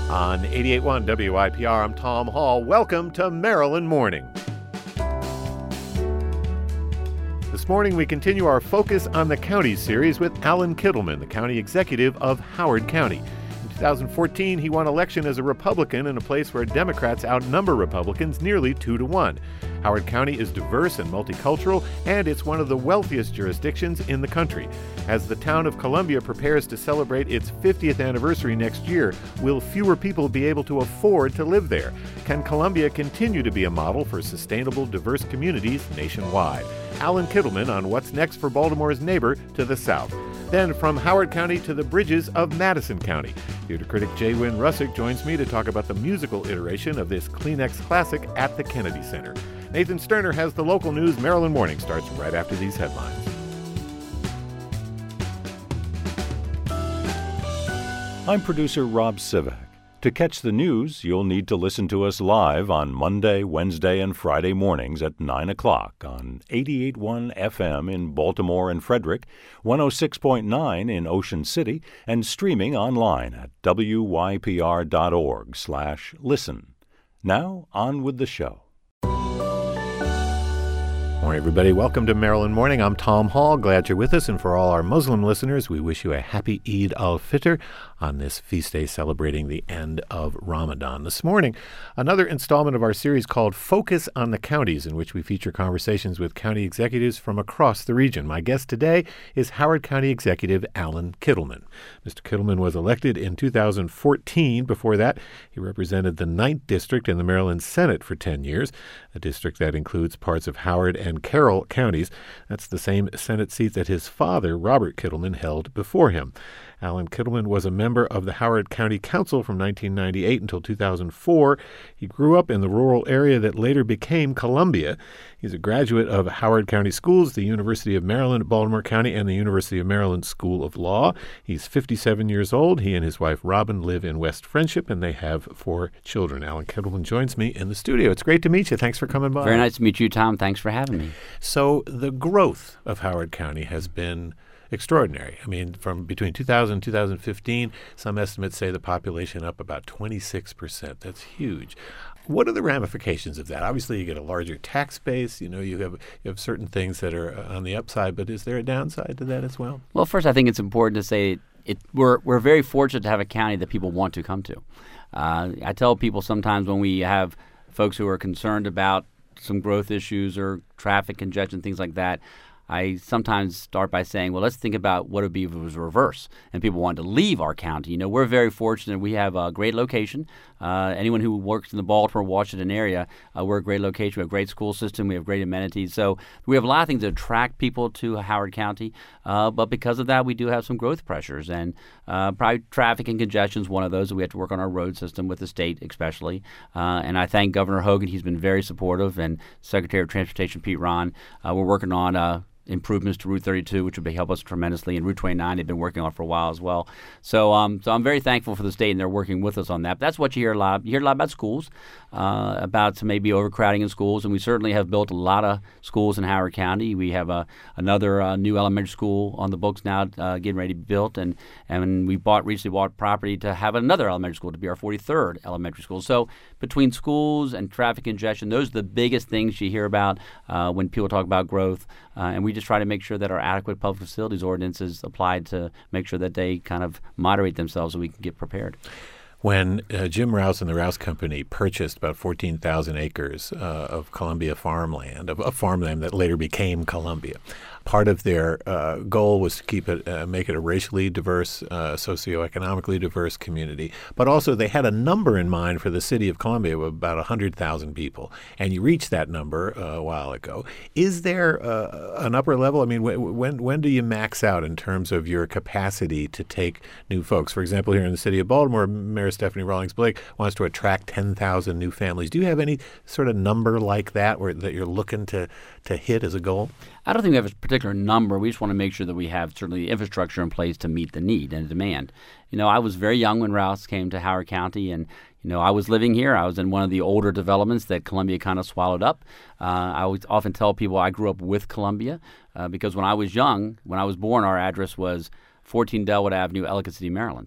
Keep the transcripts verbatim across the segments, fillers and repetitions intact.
On eighty-eight point one W I P R, I'm Tom Hall. Welcome to Maryland Morning. This morning, we continue our Focus on the County series with Alan Kittleman, the county executive of Howard County. In two thousand fourteen, he won election as a Republican in a place where Democrats outnumber Republicans nearly two to one. Howard County is diverse and multicultural, and it's one of the wealthiest jurisdictions in the country. As the town of Columbia prepares to celebrate its fiftieth anniversary next year, will fewer people be able to afford to live there? Can Columbia continue to be a model for sustainable, diverse communities nationwide? Alan Kittleman on what's next for Baltimore's neighbor to the south. Then from Howard County to the bridges of Madison County. Theater critic J. Wynn Russick joins me to talk about the musical iteration of this Kleenex classic at the Kennedy Center. Nathan Sterner has the local news. Maryland Morning starts right after these headlines. I'm producer Rob Sivak. To catch the news, you'll need to listen to us live on Monday, Wednesday, and Friday mornings at nine o'clock on eighty-eight point one F M in Baltimore and Frederick, one oh six point nine in Ocean City, and streaming online at W Y P R dot org slash listen. Now, on with the show. Morning, everybody. Welcome to Maryland Morning. I'm Tom Hall. Glad you're with us. And for all our Muslim listeners, we wish you a happy Eid al-Fitr on this feast day celebrating the end of Ramadan. This morning, another installment of our series called Focus on the Counties, in which we feature conversations with county executives from across the region. My guest today is Howard County Executive Alan Kittleman. Mister Kittleman was elected in two thousand fourteen. Before that, he represented the ninth District in the Maryland Senate for ten years, a district that includes parts of Howard and and Carroll counties. That's the same Senate seat that his father, Robert Kittleman, held before him. Alan Kittleman was a member of the Howard County Council from nineteen ninety-eight until two thousand four. He grew up in the rural area that later became Columbia. He's a graduate of Howard County Schools, the University of Maryland at Baltimore County, and the University of Maryland School of Law. He's fifty-seven years old. He and his wife, Robin, live in West Friendship, and they have four children. Alan Kittleman joins me in the studio. It's great to meet you. Thanks for coming by. Very nice to meet you, Tom. Thanks for having me. So the growth of Howard County has been extraordinary. I mean, from between two thousand and two thousand fifteen, some estimates say the population up about twenty-six percent. That's huge. What are the ramifications of that? Obviously, you get a larger tax base. You know, you have you have certain things that are on the upside, but is there a downside to that as well? Well, first, I think it's important to say it, we're we're very fortunate to have a county that people want to come to. Uh, I tell people sometimes when we have folks who are concerned about some growth issues or traffic congestion, things like that, I sometimes start by saying, well, let's think about what it would be if it was reverse and people wanted to leave our county. You know, we're very fortunate. We have a great location. Uh, anyone who works in the Baltimore, Washington area, uh, we're a great location. We have a great school system. We have great amenities. So we have a lot of things that attract people to Howard County. Uh, but because of that, we do have some growth pressures. And uh, probably traffic and congestion is one of those that we have to work on our road system with the state especially. Uh, and I thank Governor Hogan. He's been very supportive. And Secretary of Transportation Pete Ron. Uh, we're working on uh, improvements to Route thirty-two, which would be help us tremendously, and Route twenty-nine they've been working on for a while as well. So um, so I'm very thankful for the state, and they're working with us on that. But that's what you hear a lot. You hear a lot about schools, uh, about some maybe overcrowding in schools, and we certainly have built a lot of schools in Howard County. We have a, another uh, new elementary school on the books now uh, getting ready to be built, and, and we bought recently bought property to have another elementary school to be our forty-third elementary school. So between schools and traffic congestion, those are the biggest things you hear about uh, when people talk about growth, uh, and we just try to make sure that our adequate public facilities ordinance is applied to make sure that they kind of moderate themselves so we can get prepared. When uh, Jim Rouse and the Rouse Company purchased about fourteen thousand acres uh, of Columbia farmland, of, of farmland that later became Columbia, part of their uh, goal was to keep it, uh, make it a racially diverse, uh, socioeconomically diverse community. But also they had a number in mind for the city of Columbia of about one hundred thousand people. And you reached that number uh, a while ago. Is there uh, an upper level? I mean, wh- when when do you max out in terms of your capacity to take new folks? For example, here in the city of Baltimore, Mayor Stephanie Rawlings Blake wants to attract ten thousand new families. Do you have any sort of number like that where that you're looking to, to hit as a goal? I don't think we have a particular number. We just want to make sure that we have certainly infrastructure in place to meet the need and the demand. You know, I was very young when Rouse came to Howard County, and you know, I was living here. I was in one of the older developments that Columbia kind of swallowed up. Uh, I always often tell people I grew up with Columbia uh, because when I was young, when I was born, our address was fourteen Delwood Avenue, Ellicott City, Maryland.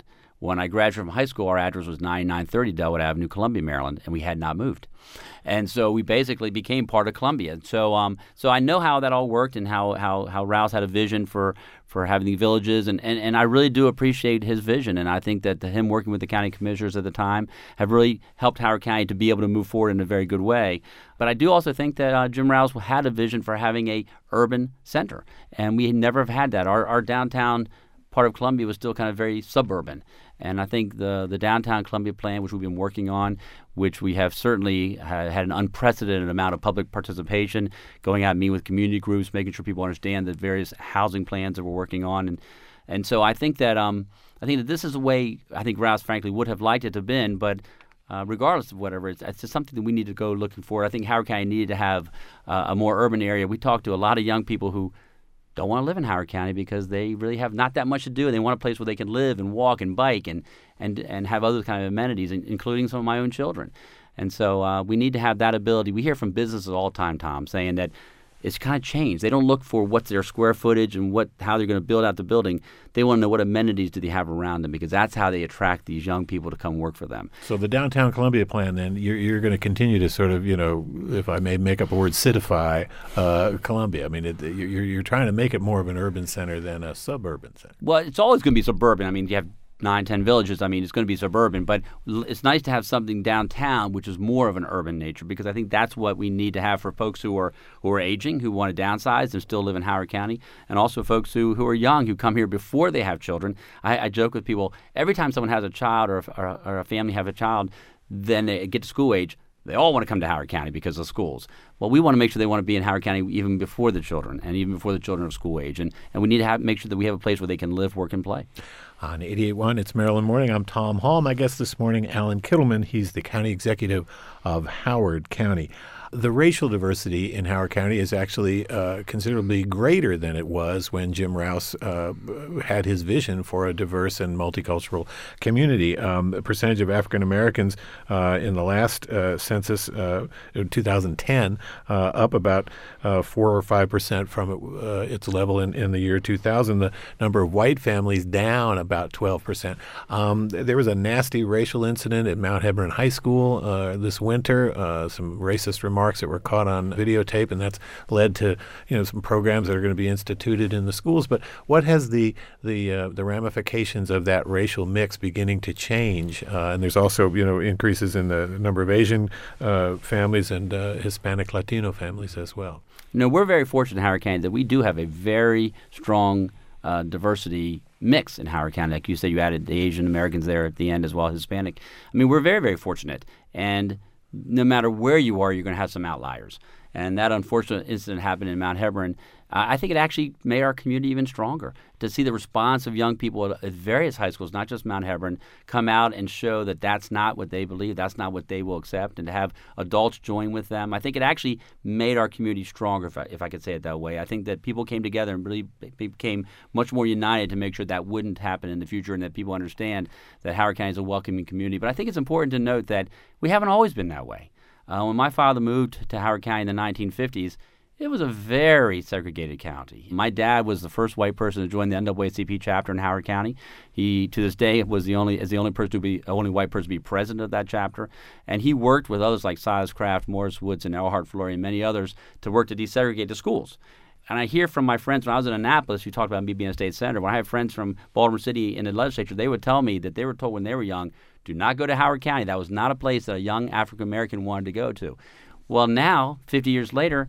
When I graduated from high school, our address was ninety-nine thirty Delwood Avenue, Columbia, Maryland, and we had not moved. And so we basically became part of Columbia. So um, so I know how that all worked and how how, how Rouse had a vision for, for having the villages. And, and, and I really do appreciate his vision. And I think that the, him working with the county commissioners at the time have really helped Howard County to be able to move forward in a very good way. But I do also think that uh, Jim Rouse had a vision for having a urban center. And we never have had that. Our, our downtown part of Columbia was still kind of very suburban. And I think the the downtown Columbia plan, which we've been working on, which we have certainly ha- had an unprecedented amount of public participation, going out and meeting with community groups, making sure people understand the various housing plans that we're working on. And and so I think that um, I think that this is a way I think Rouse, frankly, would have liked it to have been, but Uh, regardless of whatever, it's, it's just something that we need to go looking for. I think Howard County needed to have uh, a more urban area. We talked to a lot of young people who don't want to live in Howard County because they really have not that much to do. They want a place where they can live and walk and bike and and, and have other kind of amenities, including some of my own children. And so uh, we need to have that ability. We hear from businesses all the time, Tom, saying that it's kind of changed. They don't look for what's their square footage and what how they're going to build out the building. They want to know what amenities do they have around them, because that's how they attract these young people to come work for them. So the downtown Columbia plan, then, you're, you're going to continue to sort of, you know, if I may make up a word, citify uh, Columbia. I mean, it, you're, you're trying to make it more of an urban center than a suburban center. Well, it's always going to be suburban. I mean, you have nine, ten villages. I mean, it's going to be suburban, but it's nice to have something downtown which is more of an urban nature, because I think that's what we need to have for folks who are who are aging, who want to downsize and still live in Howard County, and also folks who, who are young, who come here before they have children. I, I joke with people, every time someone has a child or, or, or a family have a child, then they get to school age, they all want to come to Howard County because of schools. Well, we want to make sure they want to be in Howard County even before the children, and even before the children are school age. And, and we need to have, make sure that we have a place where they can live, work, and play. On eighty-eight point one, it's Maryland Morning. I'm Tom Hall. My guest this morning, Alan Kittleman. He's the county executive of Howard County. The racial diversity in Howard County is actually uh, considerably greater than it was when Jim Rouse uh, had his vision for a diverse and multicultural community. Um, the percentage of African Americans uh, in the last uh, census, uh, in two thousand ten, uh, up about uh, four or five percent from uh, its level in, in the year two thousand. The number of white families down about twelve percent. Um, there was a nasty racial incident at Mount Hebron High School uh, this winter. Uh, some racist remarks that were caught on videotape, and that's led to, you know, some programs that are going to be instituted in the schools. But what has the the uh, the ramifications of that racial mix beginning to change? Uh, and there's also, you know, increases in the number of Asian uh, families and uh, Hispanic Latino families as well. You know, we're very fortunate in Howard County that we do have a very strong uh, diversity mix in Howard County. Like you said, you added the Asian Americans there at the end as well as Hispanic. I mean, we're very, very fortunate. And no matter where you are, you're going to have some outliers. And that unfortunate incident happened in Mount Hebron. Uh, I think it actually made our community even stronger to see the response of young people at, at various high schools, not just Mount Hebron, come out and show that that's not what they believe, that's not what they will accept, and to have adults join with them. I think it actually made our community stronger, if I, if I could say it that way. I think that people came together and really became much more united to make sure that wouldn't happen in the future, and that people understand that Howard County is a welcoming community. But I think it's important to note that we haven't always been that way. Uh, when my father moved to Howard County in the nineteen fifties, it was a very segregated county. My dad was the first white person to join the N double A C P chapter in Howard County. He, to this day, was the only is the only person to be only white person to be president of that chapter. And he worked with others like Silas Craft, Morris Woods, and Elhart Flory, and many others to work to desegregate the schools. And I hear from my friends when I was in Annapolis, you talked about me being a state senator. When I have friends from Baltimore City in the legislature, they would tell me that they were told when they were young, do not go to Howard County. That was not a place that a young African American wanted to go to. Well, now, fifty years later,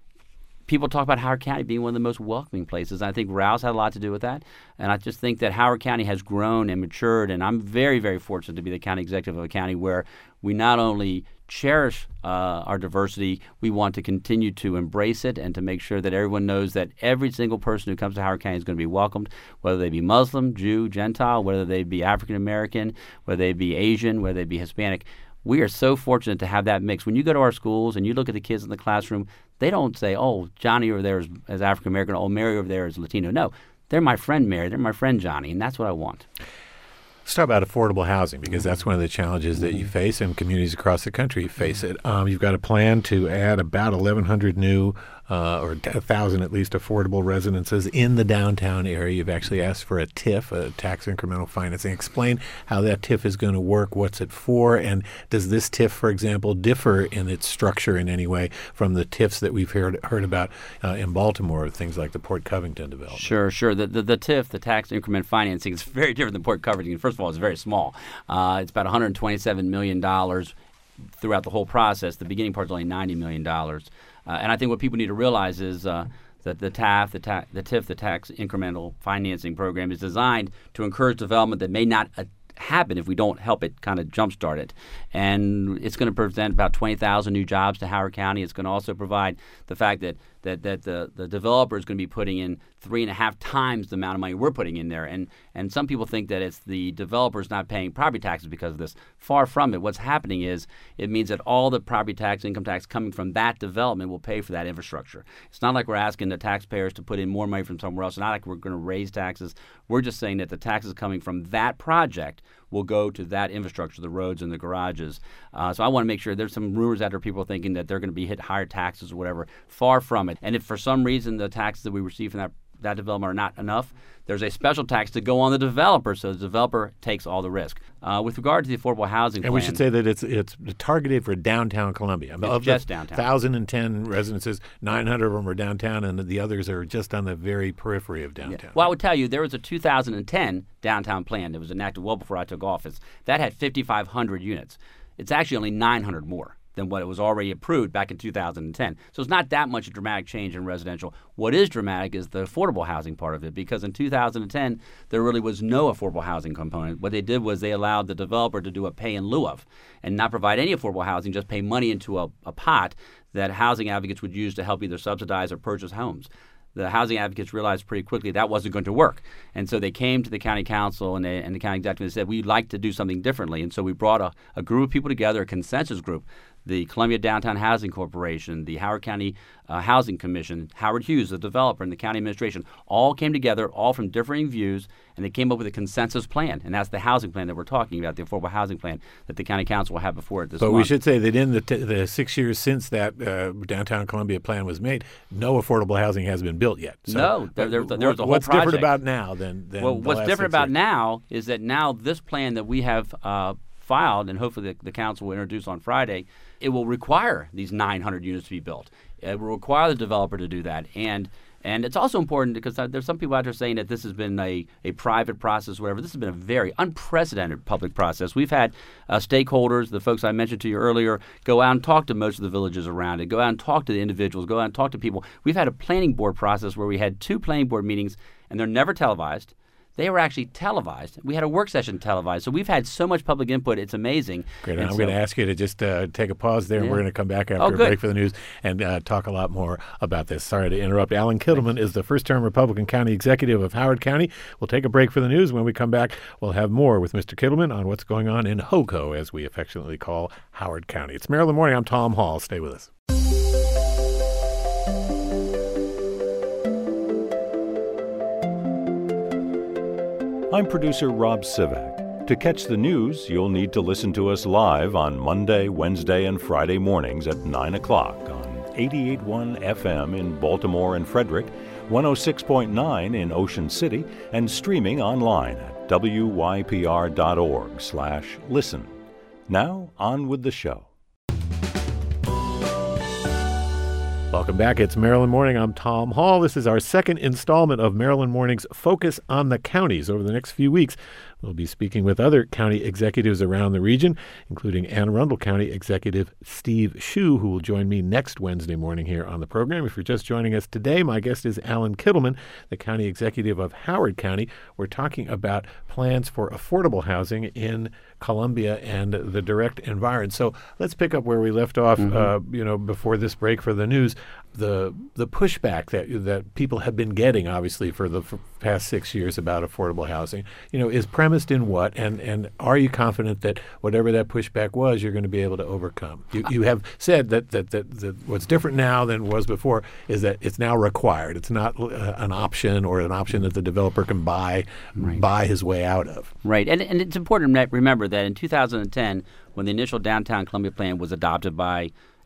people talk about Howard County being one of the most welcoming places. I think Rouse had a lot to do with that. And I just think that Howard County has grown and matured. And I'm very, very fortunate to be the county executive of a county where we not only cherish uh, our diversity, we want to continue to embrace it and to make sure that everyone knows that every single person who comes to Howard County is going to be welcomed, whether they be Muslim, Jew, Gentile, whether they be African American, whether they be Asian, whether they be Hispanic. We are so fortunate to have that mix. When you go to our schools and you look at the kids in the classroom, they don't say, oh, Johnny over there is, is African American, oh, Mary over there is Latino. No, they're my friend Mary, they're my friend Johnny, and that's what I want. Let's talk about affordable housing, because that's one of the challenges that you face, and communities across the country face it. Um, you've got a plan to add about eleven hundred new uh, or a thousand at least affordable residences in the downtown area. You've actually asked for a T I F, a tax incremental financing. Explain how that T I F is going to work, what's it for, and does this T I F, for example, differ in its structure in any way from the T I Fs that we've heard heard about uh, in Baltimore, things like the Port Covington development? Sure, sure. The, the, the T I F, the tax increment financing, is very different than Port Covington. First of all, it's very small. Uh, it's about one hundred twenty-seven million dollars throughout the whole process. The beginning part is only ninety million dollars. Uh, and I think what people need to realize is uh, that the T A F, the, ta- the T I F, the tax incremental financing program, is designed to encourage development that may not uh, happen if we don't help it kind of jumpstart it. And it's going to present about twenty thousand new jobs to Howard County. It's going to also provide the fact that that, that the, the developer is going to be putting in three and a half times the amount of money we're putting in there. And and some people think that it's the developers not paying property taxes because of this. Far from it. What's happening is it means that all the property tax, income tax coming from that development will pay for that infrastructure. It's not like we're asking the taxpayers to put in more money from somewhere else. It's not like we're going to raise taxes. We're just saying that the taxes coming from that project will go to that infrastructure, the roads and the garages. Uh, so I want to make sure there's some rumors out there, people thinking that they're going to be hit higher taxes or whatever. Far from it. And if for some reason the taxes that we receive from that that development are not enough, there's a special tax to go on the developer, so the developer takes all the risk. Uh, with regard to the affordable housing and plan, we should say that it's it's targeted for downtown Columbia. It's of just the downtown. one thousand ten residences, nine hundred of them are downtown, and the others are just on the very periphery of downtown. Yeah. Well, I would tell you, there was a two thousand ten downtown plan that was enacted well before I took office. That had fifty-five hundred units. It's actually only nine hundred more than what it was already approved back in two thousand ten. So it's not that much a dramatic change in residential. What is dramatic is the affordable housing part of it, because in two thousand ten, there really was no affordable housing component. What they did was they allowed the developer to do a pay in lieu of and not provide any affordable housing, just pay money into a, a pot that housing advocates would use to help either subsidize or purchase homes. The housing advocates realized pretty quickly that wasn't going to work. And so they came to the county council and, they, and the county executive said, we'd like to do something differently. And so we brought a, a group of people together, a consensus group, the Columbia Downtown Housing Corporation, the Howard County uh, Housing Commission, Howard Hughes, the developer, and the county administration, all came together, all from differing views, and they came up with a consensus plan. And that's the housing plan that we're talking about, the affordable housing plan that the county council will have before it this but month. we should say that in the, t- the six years since that uh, downtown Columbia plan was made, no affordable housing has been built yet. So no, there, there, there was a whole what's project. different about now than, than well, the what's last different six about years? now is that now this plan that we have uh, filed, and hopefully the, the council will introduce on Friday, it will require these nine hundred units to be built. It will require the developer to do that. And and it's also important because there's some people out there saying that this has been a, a private process, whatever. This has been a very unprecedented public process. We've had uh, stakeholders, the folks I mentioned to you earlier, go out and talk to most of the villages around it, go out and talk to the individuals, go out and talk to people. We've had a planning board process where we had two planning board meetings, and they're never televised. They were actually televised. We had a work session televised. So we've had so much public input. It's amazing. Great. And I'm so, going to ask you to just uh, take a pause there, and Yeah. we're going to come back after Oh, a good. break for the news and uh, talk a lot more about this. Sorry to interrupt. Alan Kittleman is the first-term Republican County Executive of Howard County. We'll take a break for the news. When we come back, we'll have more with Mister Kittleman on what's going on in HOCO, as we affectionately call Howard County. It's Maryland Morning. I'm Tom Hall. Stay with us. I'm producer Rob Sivak. To catch the news, you'll need to listen to us live on Monday, Wednesday, and Friday mornings at nine o'clock on eighty-eight point one F M in Baltimore and Frederick, one oh six point nine in Ocean City, and streaming online at W Y P R dot org slash listen. Now, on with the show. Welcome back. It's Maryland Morning. I'm Tom Hall. This is our second installment of Maryland Morning's Focus on the Counties. Over the next few weeks, we'll be speaking with other county executives around the region, including Anne Arundel County Executive Steve Shue, who will join me next Wednesday morning here on the program. If you're just joining us today, my guest is Alan Kittleman, the County Executive of Howard County. We're talking about plans for affordable housing in Columbia and the direct environment. So let's pick up where we left off, mm-hmm. uh, you know, before this break for the news. The the pushback that that people have been getting, obviously, for the f- past six years about affordable housing, you know, is premised in what? And and are you confident that whatever that pushback was, you're going to be able to overcome? You you have said that that, that that what's different now than was before is that it's now required. It's not uh, an option or an option that the developer can buy right. buy his way out of. Right, and and it's important to remember that in two thousand ten, when the initial downtown Columbia plan was adopted by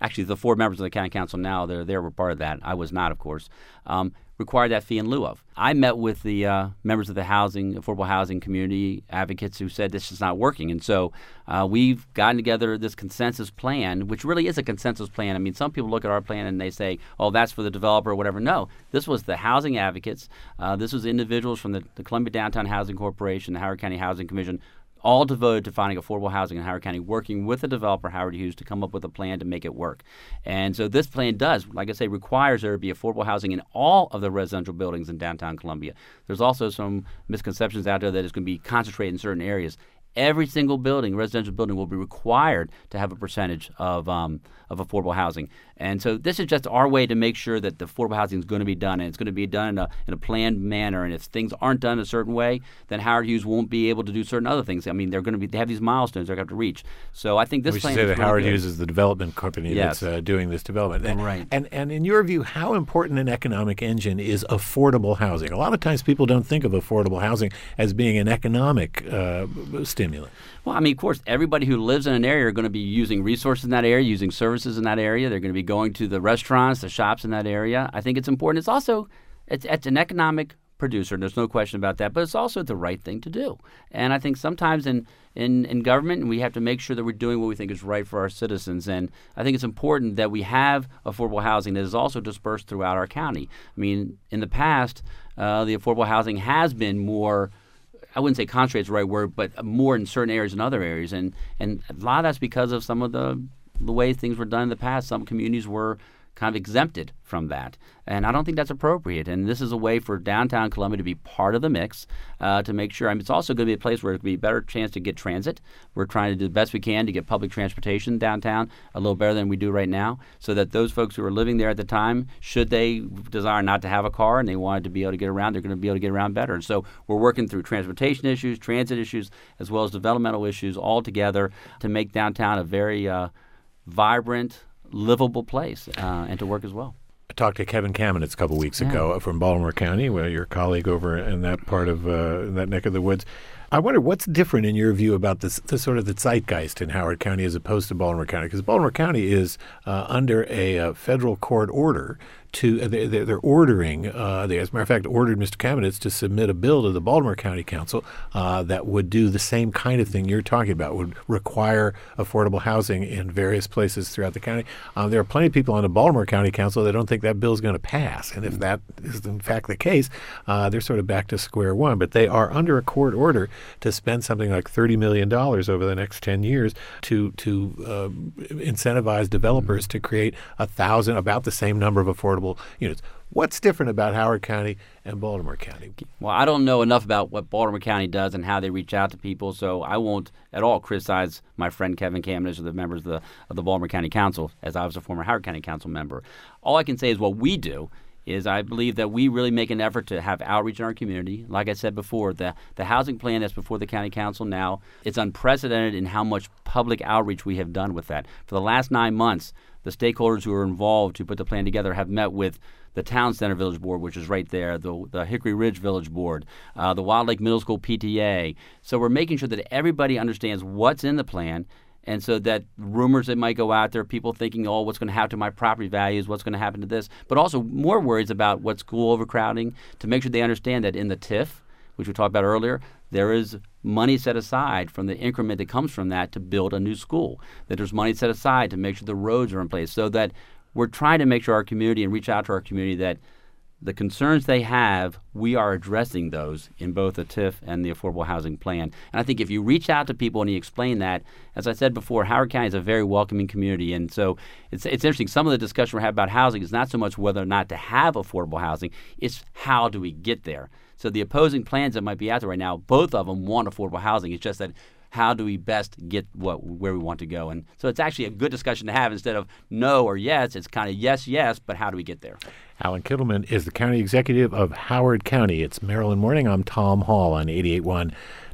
actually the four members of the county council now that are there were part of that. I was not, of course. Um, required that fee in lieu of. I met with the uh, members of the housing, affordable housing community advocates who said this is not working. And so uh, we've gotten together this consensus plan, which really is a consensus plan. I mean, some people look at our plan and they say, oh, that's for the developer or whatever. No, this was the housing advocates. Uh, this was individuals from the, the Columbia Downtown Housing Corporation, the Howard County Housing Commission, all devoted to finding affordable housing in Howard County, working with the developer, Howard Hughes, to come up with a plan to make it work. And so this plan does, like I say, requires there to be affordable housing in all of the residential buildings in downtown Columbia. There's also some misconceptions out there that it's going to be concentrated in certain areas. Every single building, residential building, will be required to have a percentage of um, of affordable housing. And so this is just our way to make sure that the affordable housing is going to be done, and it's going to be done in a, in a planned manner. And if things aren't done a certain way, then Howard Hughes won't be able to do certain other things. I mean, they're going to be they have these milestones they're going to have to reach. So I think this we plan should say is that really Howard good. Hughes is the development company Yes. that's uh, doing this development. And, Right. And, and in your view, how important an economic engine is affordable housing? A lot of times people don't think of affordable housing as being an economic uh, stimulant. Well, I mean, of course, everybody who lives in an area are going to be using resources in that area, using services in that area. They're going to be going to the restaurants, the shops in that area. I think it's important. It's also it's, it's an economic producer. There's no question about that. But it's also the right thing to do. And I think sometimes in, in, in government, we have to make sure that we're doing what we think is right for our citizens. And I think it's important that we have affordable housing that is also dispersed throughout our county. I mean, in the past, uh, the affordable housing has been more I wouldn't say concentrate is the right word, but more in certain areas than other areas. And and a lot of that's because of some of the the way things were done in the past. Some communities were kind of exempted from that. And I don't think that's appropriate. And this is a way for downtown Columbia to be part of the mix, uh, to make sure. I mean, it's also going to be a place where it's going to be a better chance to get transit. We're trying to do the best we can to get public transportation downtown a little better than we do right now, so that those folks who are living there at the time, should they desire not to have a car and they wanted to be able to get around, they're going to be able to get around better. And so we're working through transportation issues, transit issues, as well as developmental issues all together to make downtown a very uh, vibrant, livable place uh, and to work as well. I talked to Kevin Kamenetz a couple weeks Yeah. ago from Baltimore County, where your colleague over in that part of uh, in that neck of the woods. I wonder what's different in your view about this, the sort of the zeitgeist in Howard County as opposed to Baltimore County, because Baltimore County is uh, under a uh, federal court order to uh, they, they're ordering, uh, they, as a matter of fact, ordered Mister Kamenetz to submit a bill to the Baltimore County Council uh, that would do the same kind of thing you're talking about, would require affordable housing in various places throughout the county. Um, there are plenty of people on the Baltimore County Council that don't think that bill is going to pass, and if that is in fact the case, uh, they're sort of back to square one. But they are under a court order to spend something like thirty million dollars over the next ten years to to uh, incentivize developers to create a thousand, about the same number of affordable units. What's different about Howard County and Baltimore County? Well, I don't know enough about what Baltimore County does and how they reach out to people, so I won't at all criticize my friend Kevin Kamenetz or the members of the, of the Baltimore County Council, as I was a former Howard County Council member. All I can say is what we do is I believe that we really make an effort to have outreach in our community. Like I said before, the, the housing plan that's before the county council now, it's unprecedented in how much public outreach we have done with that. For the last nine months, the stakeholders who are involved to put the plan together have met with the Town Center Village Board, which is right there, the, the Hickory Ridge Village Board, uh, the Wild Lake Middle School P T A. So we're making sure that everybody understands what's in the plan, and so that rumors that might go out there, people thinking, oh, what's going to happen to my property values, what's going to happen to this, but also more worries about what school overcrowding, to make sure they understand that in the T I F, which we talked about earlier, there is money set aside from the increment that comes from that to build a new school, that there's money set aside to make sure the roads are in place, so that we're trying to make sure our community and reach out to our community that the concerns they have, we are addressing those in both the T I F and the Affordable Housing Plan. And I think if you reach out to people and you explain that, as I said before, Howard County is a very welcoming community. And so it's it's interesting. Some of the discussion we're having about housing is not so much whether or not to have affordable housing, it's how do we get there. So the opposing plans that might be out there right now, both of them want affordable housing. It's just that how do we best get what where we want to go? And so it's actually a good discussion to have instead of no or yes. It's kind of yes, yes, but how do we get there? Alan Kittleman is the county executive of Howard County. It's Maryland Morning. I'm Tom Hall on eighty-eight point one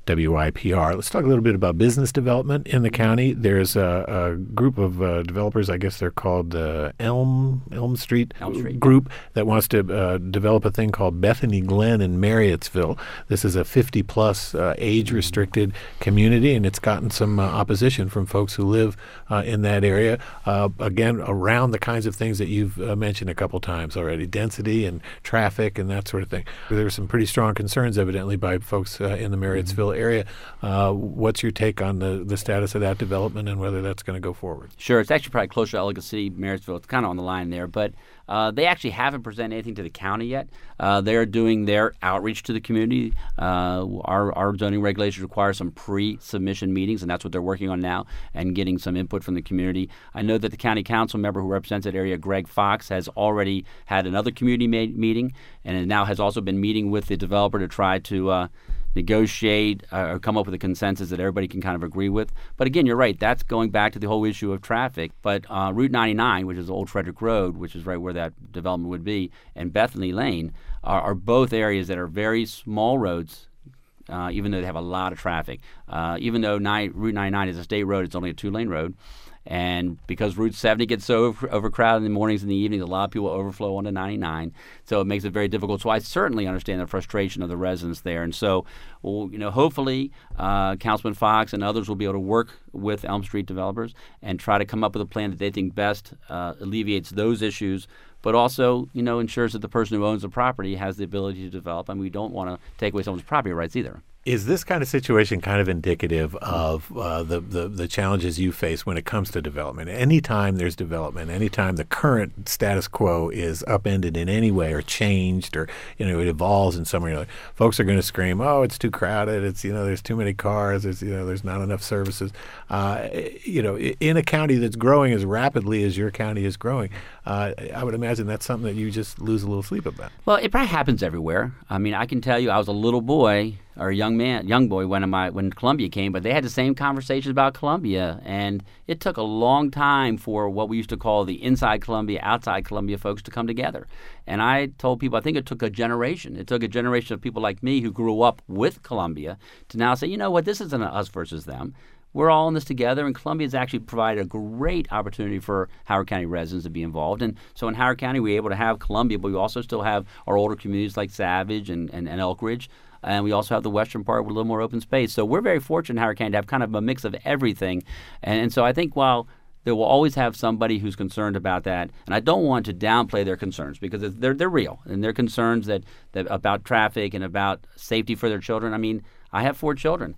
W I P R. Let's talk a little bit about business development in the county. There's a, a group of uh, developers, I guess they're called uh, Elm Elm Street, Elm Street group that wants to uh, develop a thing called Bethany Glen in Marriottsville. This is a fifty-plus uh, age-restricted community, and it's gotten some uh, opposition from folks who live uh, in that area. Uh, again, around the kinds of things that you've uh, mentioned a couple times already, density and traffic and that sort of thing. There are some pretty strong concerns, evidently, by folks uh, in the Marriottsville area. Uh, what's your take on the, the status of that development and whether that's going to go forward? Sure. It's actually probably closer to Ellicott City, Marriottsville. It's kind of on the line there. But uh, they actually haven't presented anything to the county yet. Uh, they're doing their outreach to the community. Uh, our, our zoning regulations require some pre-submission meetings, and that's what they're working on now and getting some input from the community. I know that the county council member who represents that area, Greg Fox, has already had another community ma- meeting and now has also been meeting with the developer to try to uh, negotiate uh, or come up with a consensus that everybody can kind of agree with. But again, you're right. That's going back to the whole issue of traffic. But uh, Route ninety-nine, which is Old Frederick Road, which is right where that development would be, and Bethany Lane are, are both areas that are very small roads, uh, even though they have a lot of traffic. Uh, even though nine, Route ninety-nine is a state road, it's only a two-lane road. And because Route seventy gets so over, overcrowded in the mornings and the evenings, a lot of people overflow onto ninety-nine. So it makes it very difficult. So I certainly understand the frustration of the residents there. And so, well, you know, hopefully uh, Councilman Fox and others will be able to work with Elm Street developers and try to come up with a plan that they think best uh, alleviates those issues, but also, you know, ensures that the person who owns the property has the ability to develop. And we don't want to take away someone's property rights either. Is this kind of situation kind of indicative of uh, the, the, the challenges you face when it comes to development? Anytime there's development, anytime the current status quo is upended in any way or changed or, you know, it evolves in some way, like, folks are going to scream, oh, it's too crowded. It's, you know, there's too many cars. There's, you know, there's not enough services. Uh, you know, in a county that's growing as rapidly as your county is growing, uh, I would imagine that's something that you just lose a little sleep about. Well, it probably happens everywhere. I mean, I can tell you I was a little boy or a young man, young boy when my when Columbia came, but they had the same conversations about Columbia, and it took a long time for what we used to call the inside Columbia, outside Columbia folks to come together. And I told people, I think it took a generation. It took a generation of people like me who grew up with Columbia to now say, you know what, this isn't an us versus them. We're all in this together, and Columbia's actually provided a great opportunity for Howard County residents to be involved. And so in Howard County, we're able to have Columbia, but we also still have our older communities like Savage and, and, and Elk Ridge. And we also have the western part with a little more open space. So we're very fortunate in Howard County to have kind of a mix of everything. And, and so I think while there will always have somebody who's concerned about that, and I don't want to downplay their concerns because they're they're real, and their concerns that, that about traffic and about safety for their children. I mean, I have four children.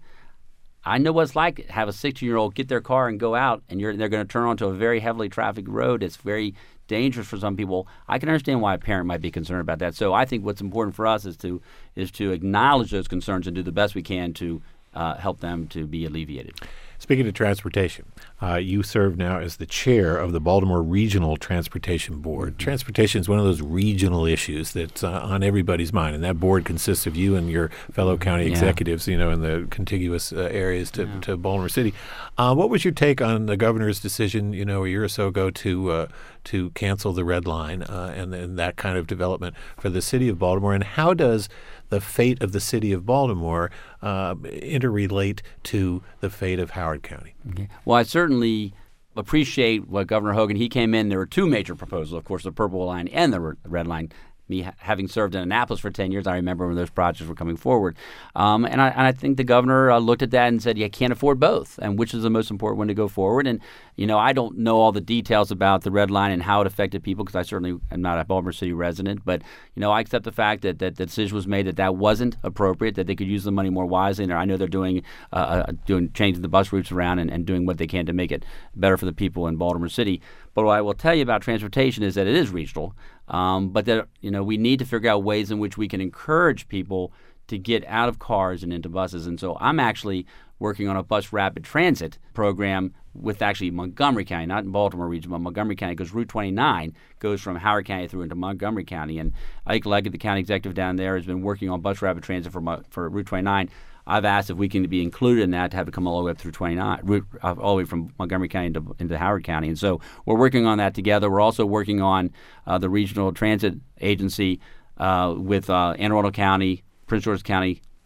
I know what it's like to have a sixteen-year-old get their car and go out, and you're, they're going to turn onto a very heavily trafficked road. It's very dangerous for some people. I can understand why a parent might be concerned about that. So I think what's important for us is to is to acknowledge those concerns and do the best we can to uh, help them to be alleviated. Speaking of transportation, uh, you serve now as the chair of the Baltimore Regional Transportation Board. Mm-hmm. Transportation is one of those regional issues that's uh, on everybody's mind, and that board consists of you and your fellow county yeah. executives, you know, in the contiguous uh, areas to, yeah. to Baltimore City. Uh, what was your take on the governor's decision, you know, a year or so ago to uh, to cancel the Red Line uh, and, and that kind of development for the city of Baltimore, and how does the fate of the city of Baltimore uh, interrelate to the fate of Howard County? Okay. Well, I certainly appreciate what Governor Hogan, he came in, there were two major proposals, of course, the Purple Line and the Red Line. Me ha- having served in Annapolis for ten years, I remember when those projects were coming forward. Um, and, I, and I think the governor uh, looked at that and said, you can't afford both, and which is the most important one to go forward. And, you know, I don't know all the details about the Red Line and how it affected people because I certainly am not a Baltimore City resident. But, you know, I accept the fact that, that the decision was made that that wasn't appropriate, that they could use the money more wisely. And I know they're doing, uh, doing changing the bus routes around and, and doing what they can to make it better for the people in Baltimore City. But what I will tell you about transportation is that it is regional. Um, but that, you know, we need to figure out ways in which we can encourage people to get out of cars and into buses. And so I'm actually working on a bus rapid transit program with actually Montgomery County, not in Baltimore region, but Montgomery County, because Route twenty-nine goes from Howard County through into Montgomery County. And Ike Leggett, the county executive down there, has been working on bus rapid transit for, for Route twenty-nine. I've asked if we can be included in that to have to come all the way up through twenty-nine, route, uh, all the way from Montgomery County into, into Howard County. And so we're working on that together. We're also working on uh, the Regional Transit Agency uh, with uh, Anne Arundel County, Prince George's County,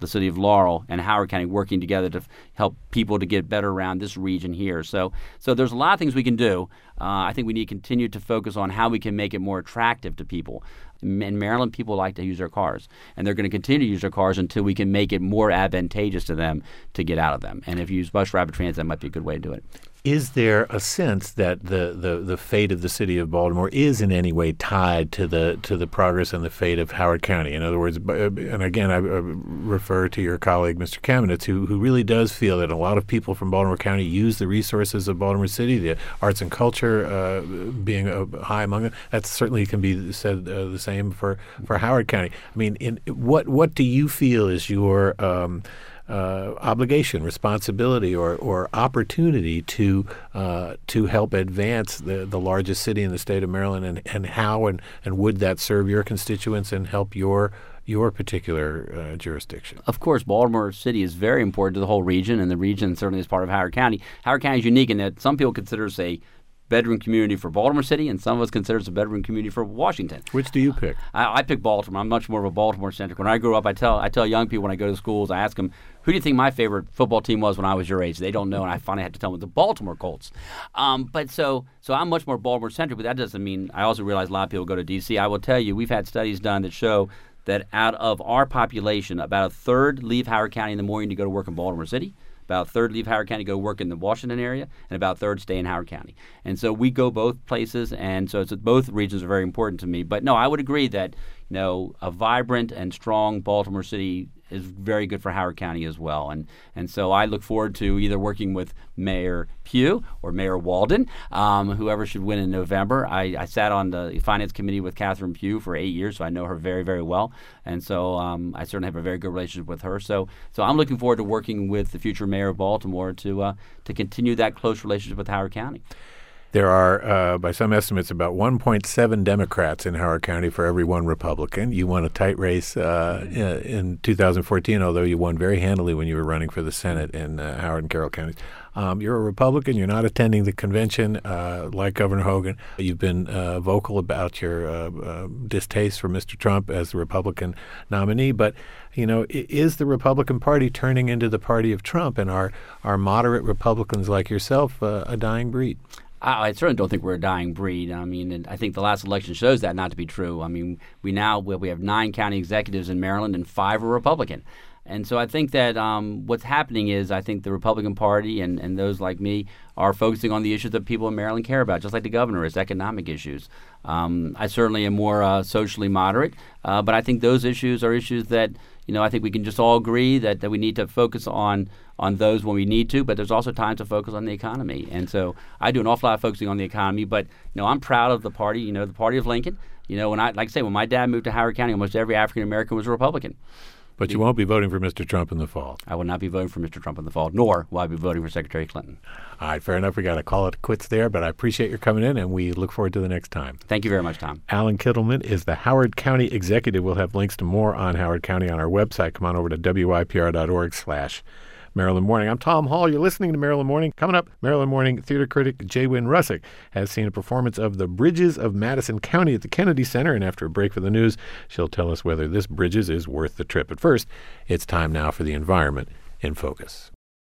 the city of Laurel and Howard County working together to f- help people to get better around this region here. So, so there's a lot of things we can do. Uh, I think we need to continue to focus on how we can make it more attractive to people. In Maryland, people like to use their cars, and they're going to continue to use their cars until we can make it more advantageous to them to get out of them. And if you use bus rapid transit, that might be a good way to do it. Is there a sense that the, the, the fate of the city of Baltimore is in any way tied to the to the progress and the fate of Howard County? In other words, and again, I refer to your colleague, Mister Kamenetz, who, who really does feel that a lot of people from Baltimore County use the resources of Baltimore City, the arts and culture uh, being uh, high among them. That certainly can be said uh, the same for, for Howard County. I mean, in, what what do you feel is your um, Uh, obligation, responsibility, or, or opportunity to uh, to help advance the, the largest city in the state of Maryland, and, and how and, and would that serve your constituents and help your your particular uh, jurisdiction? Of course, Baltimore City is very important to the whole region, and the region certainly is part of Howard County. Howard County is unique in that some people consider us a bedroom community for Baltimore City, and some of us consider it a bedroom community for Washington. Which do you pick? I, I pick Baltimore. I'm much more of a Baltimore-centric. When I grew up, I tell I tell young people when I go to schools, I ask them, who do you think my favorite football team was when I was your age? They don't know, and I finally had to tell them the Baltimore Colts. Um, but so so I'm much more Baltimore-centric, but that doesn't mean I also realize a lot of people go to D C. I will tell you, we've had studies done that show that out of our population, about a third leave Howard County in the morning to go to work in Baltimore City. About a third leave Howard County, go work in the Washington area, and about a third stay in Howard County. And so we go both places, and so it's, both regions are very important to me. But no, I would agree that you know a vibrant and strong Baltimore City is very good for Howard County as well. And and so I look forward to either working with Mayor Pugh or Mayor Walden, um, whoever should win in November. I, I sat on the Finance Committee with Catherine Pugh for eight years, so I know her very, very well. And so um, I certainly have a very good relationship with her. So so I'm looking forward to working with the future mayor of Baltimore to uh, to continue that close relationship with Howard County. There are, uh, by some estimates, about one point seven Democrats in Howard County for every one Republican. You won a tight race uh, in two thousand fourteen, although you won very handily when you were running for the Senate in uh, Howard and Carroll counties. Um, you're a Republican. You're not attending the convention uh, like Governor Hogan. You've been uh, vocal about your uh, uh, distaste for Mister Trump as the Republican nominee. But, you know, is the Republican Party turning into the party of Trump? And are, are moderate Republicans like yourself uh, a dying breed? I certainly don't think we're a dying breed. I mean, and I think the last election shows that not to be true. I mean, we now we have nine county executives in Maryland, and five are Republican. And so I think that um, what's happening is I think the Republican Party and, and those like me are focusing on the issues that people in Maryland care about, just like the governor is, economic issues. Um, I certainly am more uh, socially moderate, uh, but I think those issues are issues that, you know, I think we can just all agree that, that we need to focus on on those when we need to, but there's also time to focus on the economy. And so I do an awful lot of focusing on the economy, but, you know, I'm proud of the party, you know, the party of Lincoln. You know, when I, like I say, when my dad moved to Howard County, almost every African-American was a Republican. But you won't be voting for Mister Trump in the fall. I will not be voting for Mister Trump in the fall, nor will I be voting for Secretary Clinton. All right, fair enough. We got to call it quits there, but I appreciate your coming in, and we look forward to the next time. Thank you very much, Tom. Alan Kittleman is the Howard County Executive. We'll have links to more on Howard County on our website. Come on over to W Y P R dot org slash Maryland Morning. I'm Tom Hall. You're listening to Maryland Morning. Coming up, Maryland Morning theater critic Jaywin Russick has seen a performance of The Bridges of Madison County at the Kennedy Center, and after a break for the news, she'll tell us whether this Bridges is worth the trip. But first, it's time now for the environment in focus.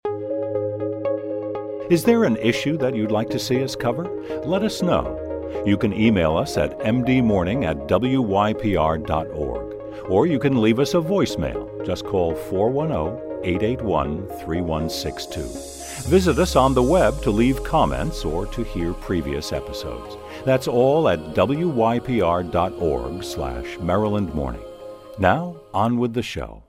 Is there an issue that you'd like to see us cover? Let us know. You can email us at m d morning at w y p r dot org, or you can leave us a voicemail. Just call four one zero, eight eight one, three one six two. Visit us on the web to leave comments or to hear previous episodes. That's all at w y p r dot org slash Maryland Morning. Now, on with the show.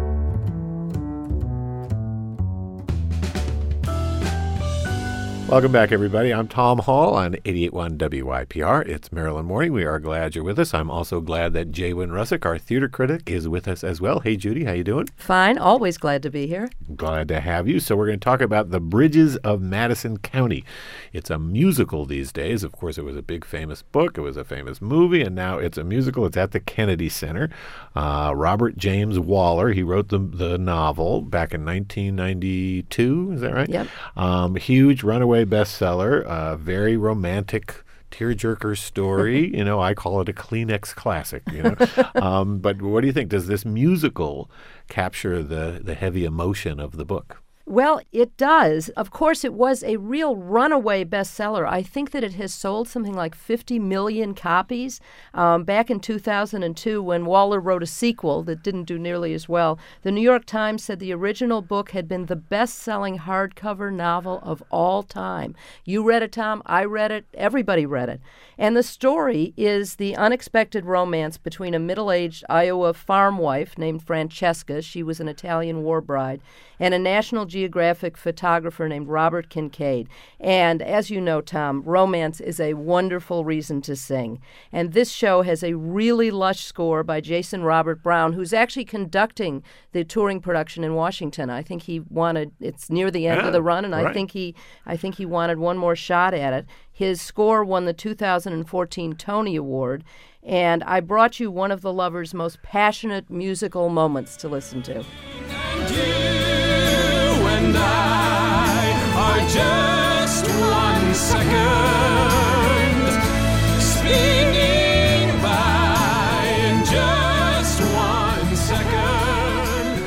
Welcome back, everybody. I'm Tom Hall on eighty-eight point one W Y P R. It's Maryland Morning. We are glad you're with us. I'm also glad that Jaywin Russick, our theater critic, is with us as well. Hey, Judy, how you doing? Fine. Always glad to be here. Glad to have you. So we're going to talk about The Bridges of Madison County. It's a musical these days. Of course, it was a big famous book. It was a famous movie, and now it's a musical. It's at the Kennedy Center. Uh, Robert James Waller, he wrote the, the novel back in nineteen ninety-two. Is that right? Yep. Um, huge runaway bestseller, uh, very romantic tearjerker story. You know, I call it a Kleenex classic. You know, um, but what do you think? Does this musical capture the the heavy emotion of the book? Well, it does. Of course, it was a real runaway bestseller. I think that it has sold something like fifty million copies. Um, back in two thousand two, when Waller wrote a sequel that didn't do nearly as well, the New York Times said the original book had been the best-selling hardcover novel of all time. You read it, Tom. I read it. Everybody read it. And the story is the unexpected romance between a middle-aged Iowa farm wife named Francesca, she was an Italian war bride, and a National Geographic photographer named Robert Kincaid. And as you know, Tom, romance is a wonderful reason to sing. And this show has a really lush score by Jason Robert Brown, who's actually conducting the touring production in Washington. I think he wanted, it's near the end yeah, of the run, and right. I think he I think he wanted one more shot at it. His score won the two thousand fourteen Tony Award, and I brought you one of the Lovers' most passionate musical moments to listen to. And you and I are just one second speeding by in just one second.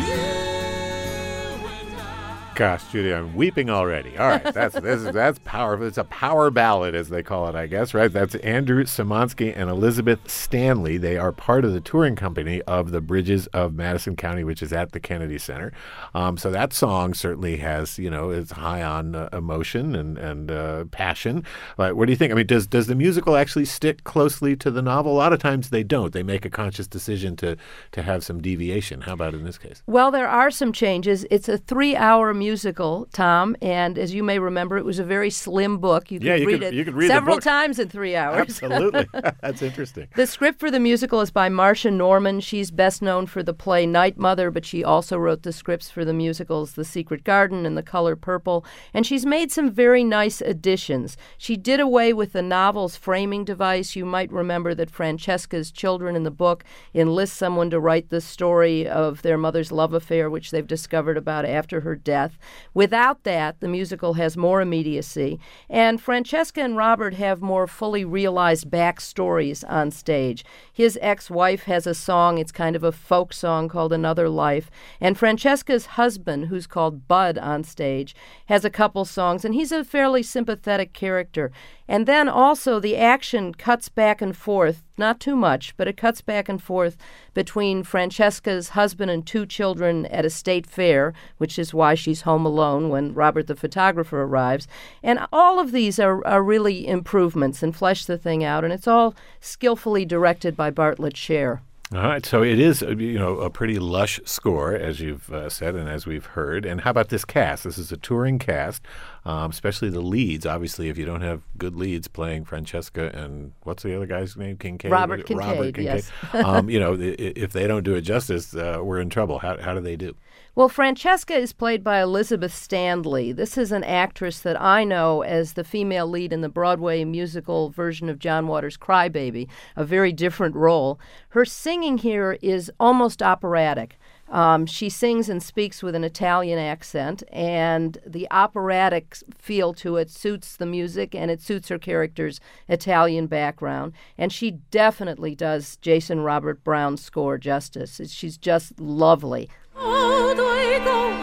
You and I. Gosh, Judy, I'm weeping already. All right, that's this is that's powerful. It's a power ballad, as they call it, I guess, right? That's Andrew Szymanski and Elizabeth Stanley. They are part of the touring company of the Bridges of Madison County, which is at the Kennedy Center. Um, so that song certainly has, you know, is high on uh, emotion and and uh, passion. But what do you think? I mean, does does the musical actually stick closely to the novel? A lot of times they don't. They make a conscious decision to to have some deviation. How about in this case? Well, there are some changes. It's a three-hour musical, Tom, and as you may remember, it was a very slim book. You could Yeah, you read could- it you could read the several book. times in three hours. Absolutely. That's interesting. The script for the musical is by Marcia Norman. She's best known for the play Night Mother, but she also wrote the scripts for the musicals The Secret Garden and The Color Purple, and she's made some very nice additions. She did away with the novel's framing device. You might remember that Francesca's children in the book enlist someone to write the story of their mother's love affair, which they've discovered about after her death. Without that, the musical has more immediacy, and Francesca and Robert have more fully realized backstories on stage. His ex-wife has a song, it's kind of a folk song called Another Life, and Francesca's husband, who's called Bud on stage, has a couple songs, and he's a fairly sympathetic character. And then also the action cuts back and forth, not too much, but it cuts back and forth between Francesca's husband and two children at a state fair, which is why she's home alone when Robert the photographer arrives. And all of these are, are really improvements and flesh the thing out, and it's all skillfully directed by Bartlett Sher. All right, so it is, uh, you know, a pretty lush score, as you've uh, said and as we've heard. And how about this cast? This is a touring cast, um, especially the leads. Obviously, if you don't have good leads playing Francesca and what's the other guy's name? Kincaid? Robert Robert Kincaid, Kincaid. yes. um, you know, i- if they don't do it justice, uh, we're in trouble. How, how do they do? Well, Francesca is played by Elizabeth Stanley. This is an actress that I know as the female lead in the Broadway musical version of John Waters' Cry Baby, a very different role. Her singing here is almost operatic. Um, she sings and speaks with an Italian accent, and the operatic feel to it suits the music, and it suits her character's Italian background. And she definitely does Jason Robert Brown's score justice. She's just lovely. How do I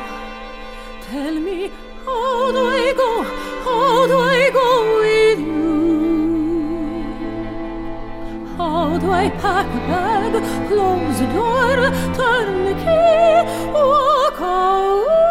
go? Tell me, how do I go? How do I go with you? How do I pack a bag, close the door, turn the key, walk away?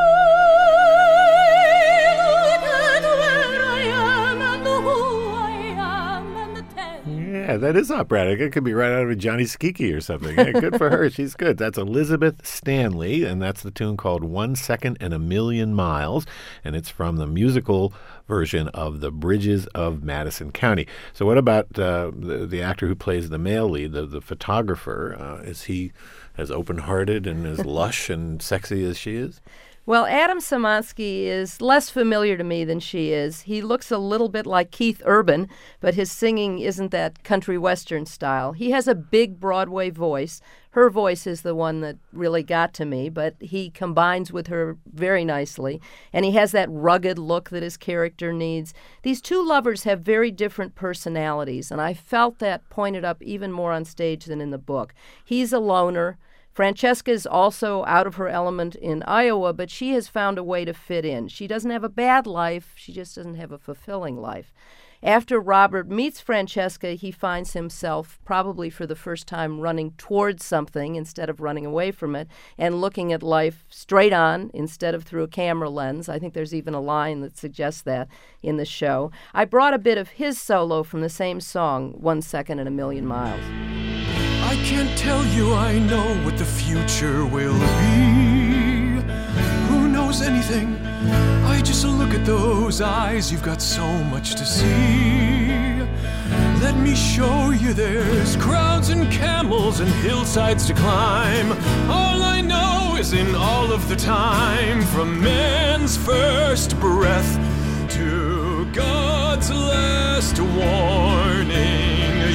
Look at where I am and who I am and tell me. Yeah, that is operatic. It could be right out of a Johnny Skiki or something. Yeah, good for her. She's good. That's Elizabeth Stanley, and that's the tune called One Second and a Million Miles, and it's from the musical version of The Bridges of Madison County. So what about uh, the, the actor who plays the male lead, the, the photographer? Uh, is he as open-hearted and as lush and sexy as she is? Well, Adam Szymanski is less familiar to me than she is. He looks a little bit like Keith Urban, but his singing isn't that country western style. He has a big Broadway voice. Her voice is the one that really got to me, but he combines with her very nicely, and he has that rugged look that his character needs. These two lovers have very different personalities, and I felt that pointed up even more on stage than in the book. He's a loner. Francesca is also out of her element in Iowa, but she has found a way to fit in. She doesn't have a bad life. She just doesn't have a fulfilling life. After Robert meets Francesca, he finds himself, probably for the first time, running towards something instead of running away from it, and looking at life straight on instead of through a camera lens. I think there's even a line that suggests that in the show. I brought a bit of his solo from the same song, One Second in a Million Miles. I can't tell you I know what the future will be. Who knows anything? I just look at those eyes, you've got so much to see. Let me show you there's crowds and camels and hillsides to climb. All I know is in all of the time, from man's first breath to God's last warning.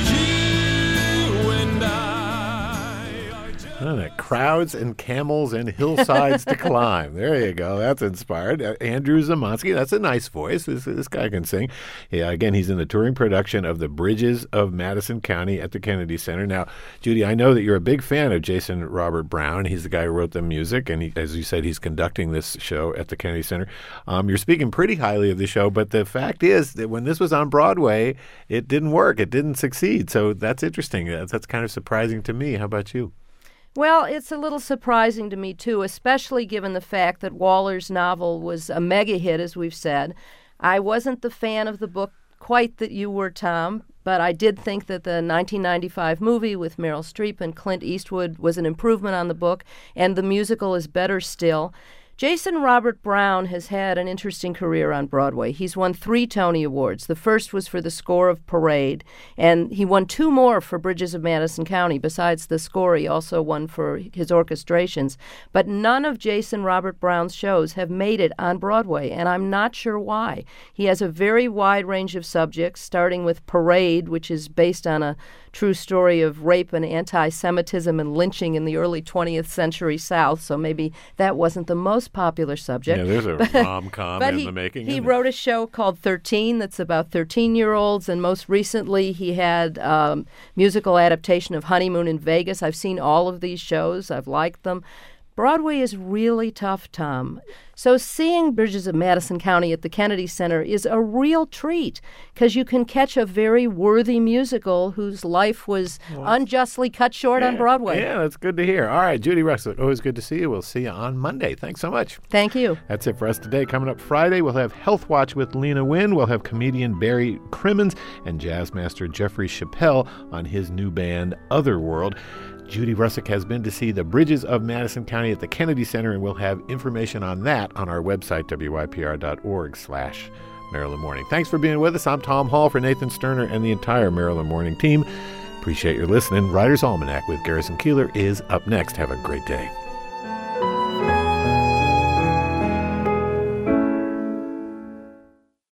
Oh, crowds and camels and hillsides to climb. There you go. That's inspired. Uh, Andrew Szymanski, that's a nice voice. This, this guy can sing. Yeah, again, he's in the touring production of The Bridges of Madison County at the Kennedy Center. Now, Judy, I know that you're a big fan of Jason Robert Brown. He's the guy who wrote the music, and he, as you said, he's conducting this show at the Kennedy Center. Um, you're speaking pretty highly of the show, but the fact is that when this was on Broadway, it didn't work. It didn't succeed. So that's interesting. That's, that's kind of surprising to me. How about you? Well, it's a little surprising to me, too, especially given the fact that Waller's novel was a mega hit, as we've said. I wasn't the fan of the book quite that you were, Tom, but I did think that the nineteen ninety-five movie with Meryl Streep and Clint Eastwood was an improvement on the book, and the musical is better still. Jason Robert Brown has had an interesting career on Broadway. He's won three Tony Awards. The first was for the score of Parade, and he won two more for Bridges of Madison County. Besides the score, he also won for his orchestrations. But none of Jason Robert Brown's shows have made it on Broadway, and I'm not sure why. He has a very wide range of subjects, starting with Parade, which is based on a true story of rape and anti-Semitism and lynching in the early twentieth century South, so maybe that wasn't the most popular subject. Yeah, there's a but, rom-com but in he, the making. He wrote a show called thirteen that's about thirteen-year-olds, and most recently he had a um, musical adaptation of Honeymoon in Vegas. I've seen all of these shows. I've liked them. Broadway is really tough, Tom. So seeing Bridges of Madison County at the Kennedy Center is a real treat because you can catch a very worthy musical whose life was well, unjustly cut short yeah, on Broadway. Yeah, that's good to hear. All right, Judy Russell, always good to see you. We'll see you on Monday. Thanks so much. Thank you. That's it for us today. Coming up Friday, we'll have Health Watch with Lena Wynn. We'll have comedian Barry Crimmins and jazz master Jeffrey Chappelle on his new band, Otherworld. Judy Russick has been to see The Bridges of Madison County at the Kennedy Center, and we'll have information on that on our website, W Y P R dot org slash Maryland Morning. Thanks for being with us. I'm Tom Hall for Nathan Sterner and the entire Maryland Morning team. Appreciate your listening. Writer's Almanac with Garrison Keillor is up next. Have a great day.